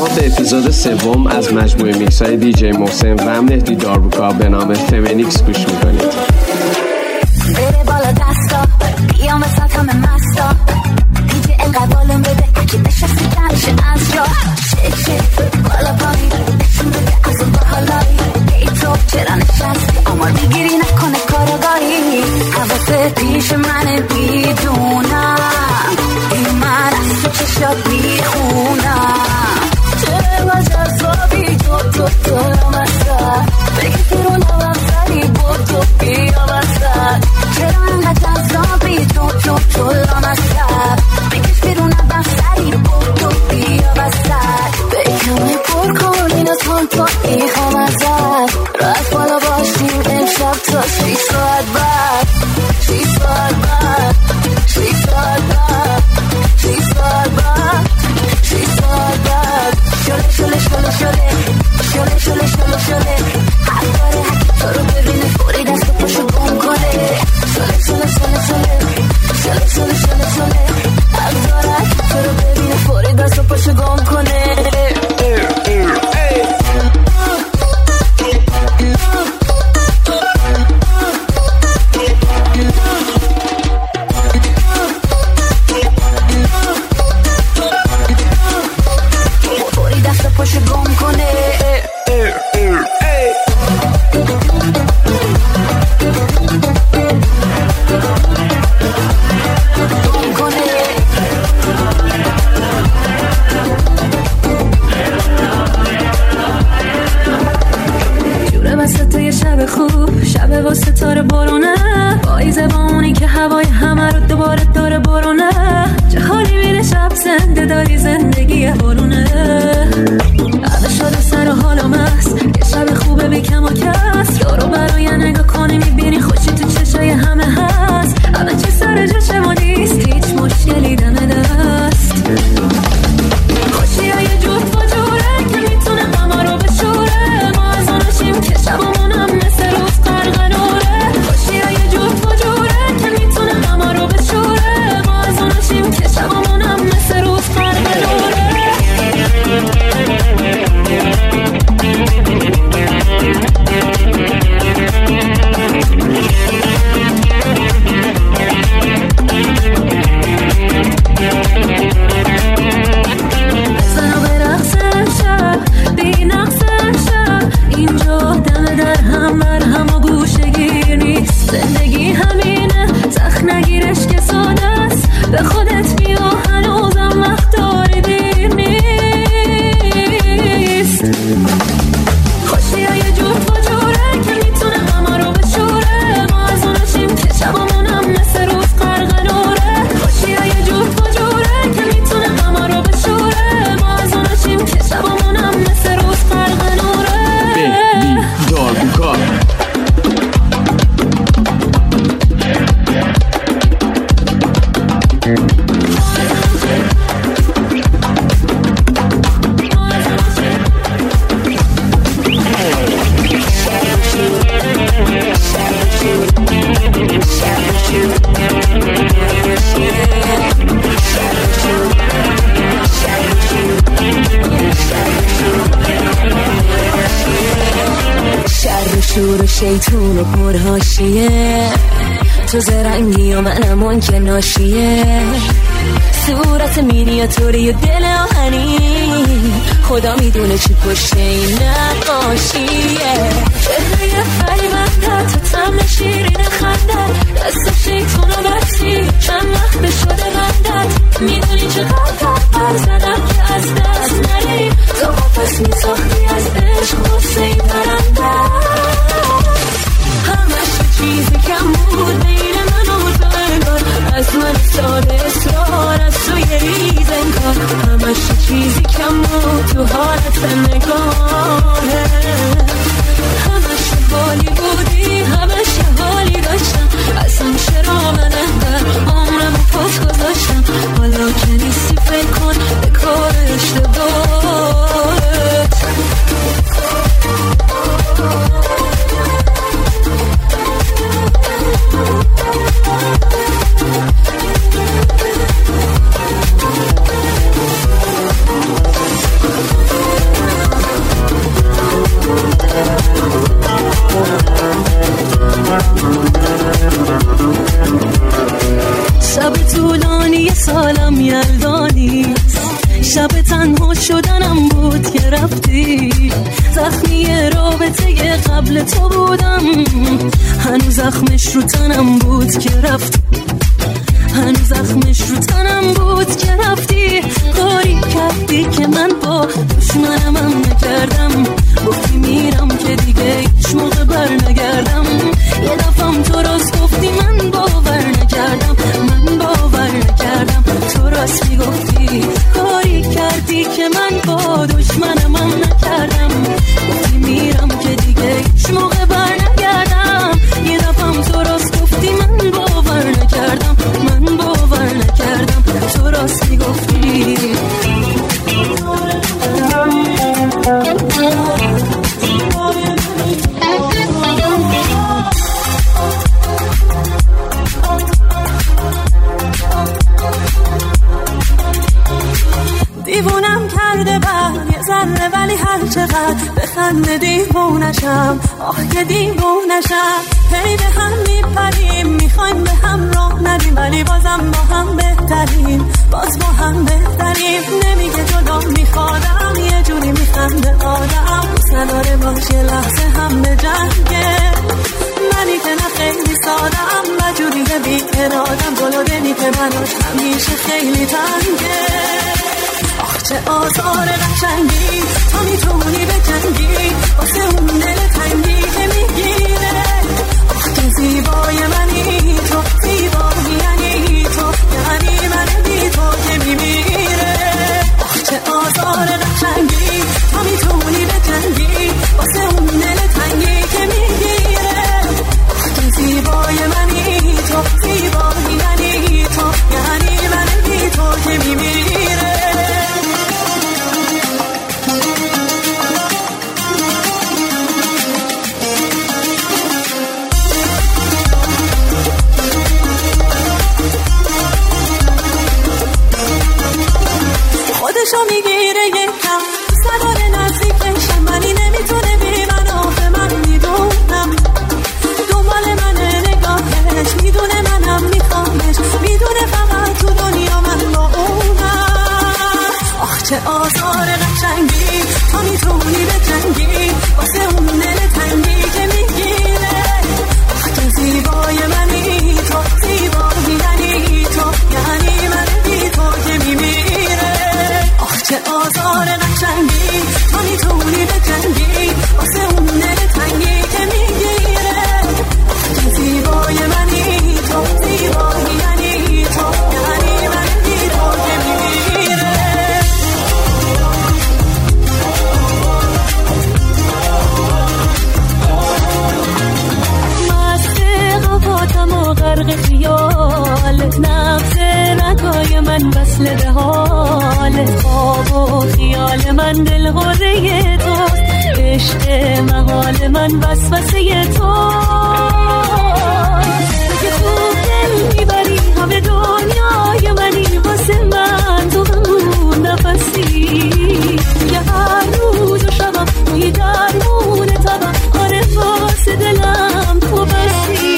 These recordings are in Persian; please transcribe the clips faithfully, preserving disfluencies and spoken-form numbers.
شما به اپیزود سوم از مجموعه میکس های دی جی محسن و مهدی داربوکا به نام فمینیکس گوش میکنید. بره بالا دستا بیام وسط همه مستا دیجی اینقدر بالون بده که نشستی کمشه از جا چه چه بالا پایی نشون بده از اون باحالایی ای تو چرا نشستی آمار میگیری نکنه کارگاهی حواست پیش منه بیدونم این من از تو چشات میخونم چرا جذابی تو تو تو رمسته بگی رو لبم سری بود تو بیا بسته چرا انقدر جذابی تو تو تو رمسته بگیش بیرون لبم سری بود تو بیا بسته بکمه پر کن این از هم تو ایخوام ازت رفت بالا باشیم امشب تا شیش ساعت بعد شیش ساعت بعد شیش ساعت بعد شیش ساعت بعد شیش ساعت بعد شله شله شله شله شله شله شله شله حق داره حقی تو رو ببینه فوری دست و پاشو گم کنه شله شله شله شله شله شله شله شله حق داره حقی تو رو ببینه فوری دست و پاشو گم کنه شیطون و پرهاشیه تو زرنگی و منم اون که ناشیه صورت مینیاتوری و دل آهنی خدا میدونه چی پشت این نقاشیه چهره فریبنده تو تم شیرین خنده دست شیطون و بسی چند وقت شده بندت میدونی چقدر پر زدم که از دست نری تو واپس میساختی از عشق حسین برنده همش چیزی کم بود بین من و تو انگار از من ساده اصرار از تو یه ریز انگار همش چیزی کم بود تو حالت نگاهه همش حالی بودی همش حالی داشتم اصلا چرا من انقدر عمرم و پاس گذاشتم حالا که نیستی فکر کن به کار اشتباهت زخمی رابطه قبل تو بودم، هنوز زخمش رو تنم بود که رفت، هنوز زخمش رو تنم بود که رفتی. کاری کردی که من با دشمنم هم نکردم، گفتی میرم که دیگه هیچ موقع بر نگردم. یه دفعم تو راست گفتی من باور نکردم، من باور نکردم تو راست میگفتی. کاری کردی که من با دشمنم هم نکردم، گفتی میرم که دیگه هیچ موقع بر نگردم. یه دفعم تو راست گفتی من باور نکردم، من باور نکردم تو راست میگفتی. دیوونم کرده بر یه ذره، ولی هر چقدر بخنده دیوونشم، آه که دیوونشم. هی به هم میپریم، میخوایم به هم راه ندیم، ولی بازم با هم بهتریم، باز با هم بهتریم. نمیگه جدا میخوادم، یه جوری میخنده آدم، سناره باش یه لحظه هم به جنگه. منی که نه خیلی سادم و جوری بی ارادم، جلو دلی که مناش همیشه خیلی تنگه. آخ چه آزار قشنگی، تا میتونی به جنگی واسه اون دل تنگی که میگیره. آخ که زیبای منی تو، زیبایی یعنی تو، یعنی من بی تو که میمیره. آخ چه آزار قشنگی، تا میتونی به جنگی واسه اون دل تنگی که میگیره. آخ که زیبای منی تو، زیبایی یعنی تو، یعنی من بی تو که میمیره. خودشو میگیره یکم، سوار نزدیکشم، ولی نمیتونه بی من. آخه من میدونم دنبال منه نگاهش، میدونه منم میخوامش، میدونه فقط تو دنیا من با اونم. آخ چه آزار قشنگی، تا میتونی به جنگی واسه اون دل تنگی که میگیره. آخ که زیبای منی تو، زیبایی یعنی تو، یعنی من بی تو که میمیره. آخ چه آزار قشنگی، تا میتونی به جنگی واسه اون دل تنگی که میگیره. آخ که زیبای منی تو، زیبایی یعنی تو، یعنی من بی تو که میمیره. غرق خیالت، نفس رگای من وصل به حالت. خواب و خیال من دل غره توست، عشق محال من وسوسه توست. که خوب دل میبری همه دنیای منی، واسه من تو همون نفسی. یه هر روز و شبم توی درمون تبم، آره واسه دلم تو بسی.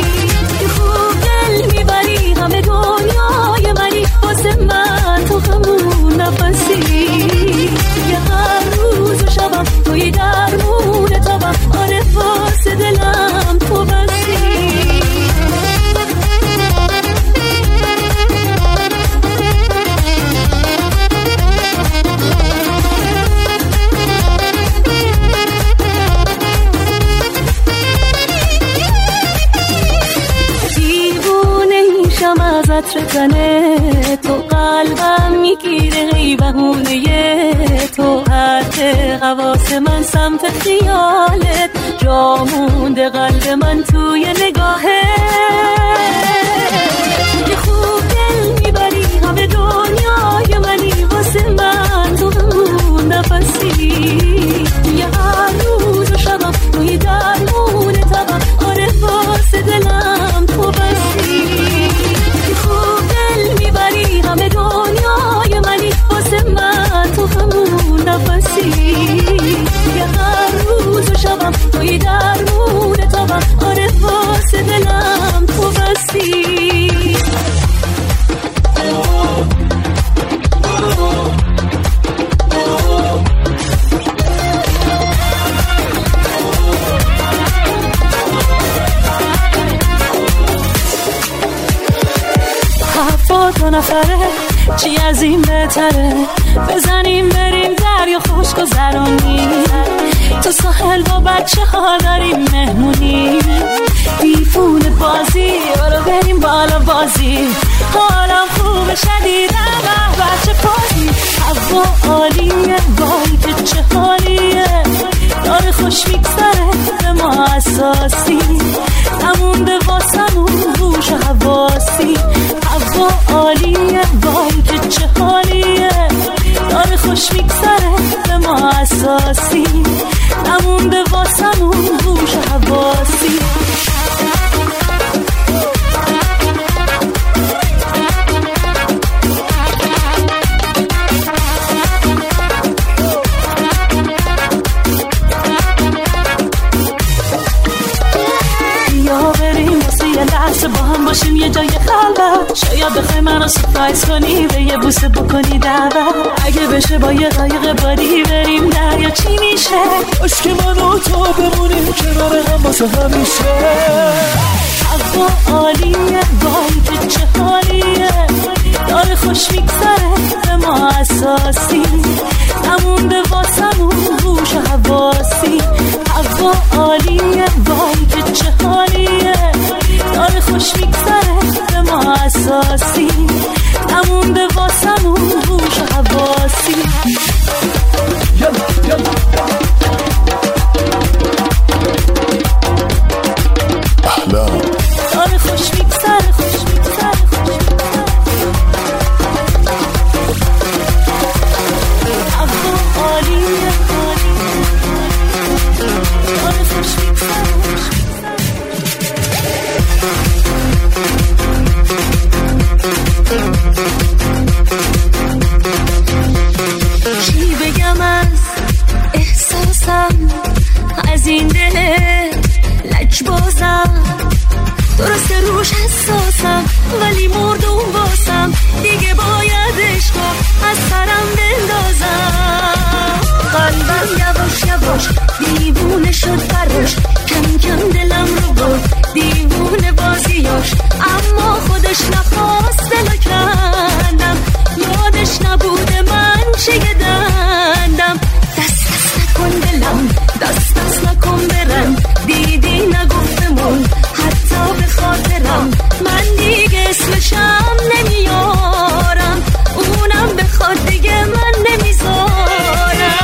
همه دنیای منی، واسه من تو همون نفسی. یه هر روز و شبم توی درمون تبم، آره واسه دلم تو بسی. از عطر تنه تو، قلبم میگیره ای بهونه تو. حرف حواس من سمت خیالت، جا مونده قلب من توی نگاهت. یه خوب دل میبری همه دنیای منی، واسه من تو همون نفسی. یه هر روز و شبم توی درمون تبم، آره واسه دلم تو بسی. خوب دل میبری همه دنیای منی، واسه من تو همون نفسی. یه هر روز و شبم توی درمون تبم، آره واسه دلم تو بسی. چی از این بهتره؟ بزنیم بریم دریا خوش گذرونی، تو ساحل با بچه ها داریم مهمونی، دیفونه بازی برو بریم بالا بازی، حالم خوب شدیدم به بچه پازی، هوا عالیه وای که چه حالیه، داره خوش میگذره به ما اساسی، نمونده واسمون روش حواسی، هوا عالیه وای که چه حالیه، داره خوش میگذره به ما اساسی، نمونده واسمون روش حواسی. لحظه با هم باشیم یه جای خلوت، شاید بخوای منو سورپرایز کنی به یه بوسه بکنی دعوت، اگه بشه با یه قایق بادی بریم دریا چی میشه؟ عشق من و تو بمونیم کنار هم واسه همیشه، هوا عالیه وای که چه حالیه، داره خوش میگذره به ما اساسی، نمونده واسمون روش حواسی، هوا عالیه وای که چه حالیه، داره خوش میگذره به ما اساسی، نمونده واسمون روش حواسی. داره خوش میگذره خوش میگذره هوا عالیه داره خوش میگذره. چی بگم از احساسم از این دل لجبازم، درسته روش حساسم ولی مردم واسم، دیگه باید عشقا از سرم بندازم، قلبم یواش یواش دیوونه شد براش، کم کم دلم رو برد دیوونه بازیاش، اما خودش نخواست دلو کندم، یادش نبوده من چه دندم، دست دست نکن دلم دست دست نکن برم، دیدی نگفتمون حتی به خاطرم، من دیگه اسمشم نمیارم، اونم بخواد دیگه من نمیذارم.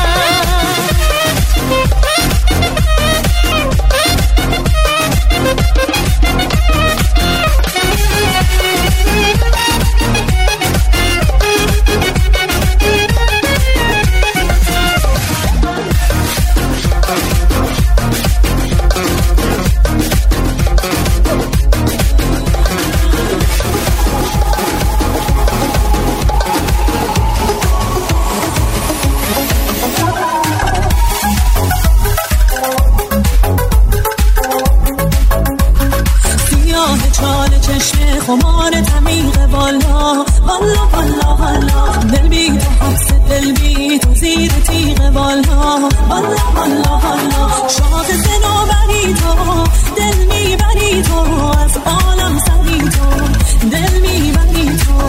خمار تمیغ بالا بالا بالا بالا، دل بی تو حبس دل بی تو زیر تیغ بالا بالا بالا بالا، شاخص نوبری تو دل میبری تو، از عالم سری تو دل میبری تو،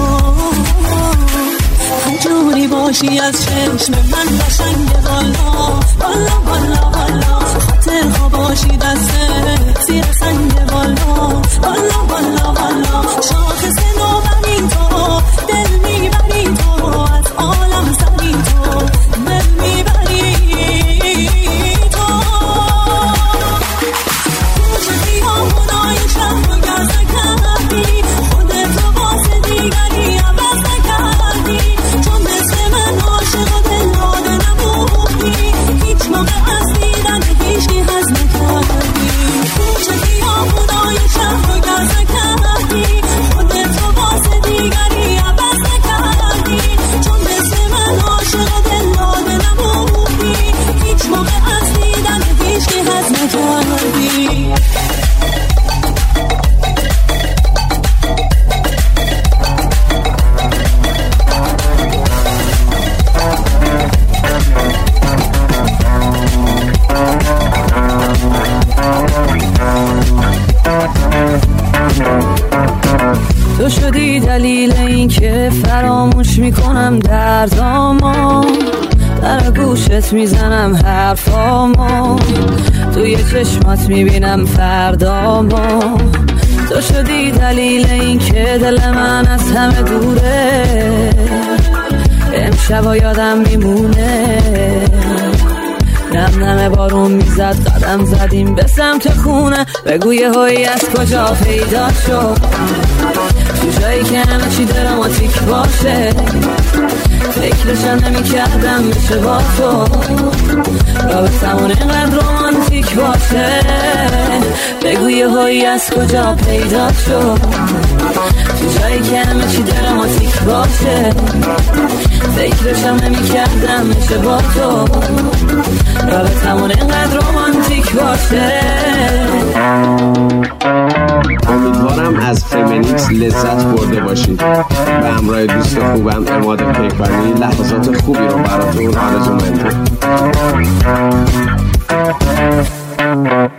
هر جوری باشی از چشم من قشنگ بالا بالا بالا بالا، خاطر ها باشی دست زیر سنگ بالا بالا بالا بالا، شاخص نوبری تو دل میبری تو، از عالم سری تو دل میبری تو، کوچه خیابونای شهر رو گرزه کردی، خودتو واسه دیگری عوض نکردی، چون مثل من عاشق و دل داده نبودی، هیچ موقع از دیدن هیچی حس نکردی، کوچه خیابونای شهر رو گرزه کردی، خودتو میکنم دردامو، در گوشت میزنم حرفامو، توی چشمات میبینم فردامو. تو شدی دلیل این که دل من از همه دوره، امشبا یادم میمونه. نم نم بارون میزد قدم زدیم به سمت خونه، بگو یه هایی از کجا پیدا شد، تو جایی که همه چی دراماتیک باشه. فکرشم نمی کردم بشه با تو، رابطمون اینقدر رومانتیک باشه. بگو یه هایی از کجا پیدا شد، تو جایی که همه چی دراماتیک باشه. فکرشم نمی کردم بشه با تو، رابطمون اینقدر رومانتیک باشه. امیدوارم از فمینیکس لذت برده باشید. به همراه دوست خوبم عماد پیکانی لحظات خوبی رو براتون آرزو مندم.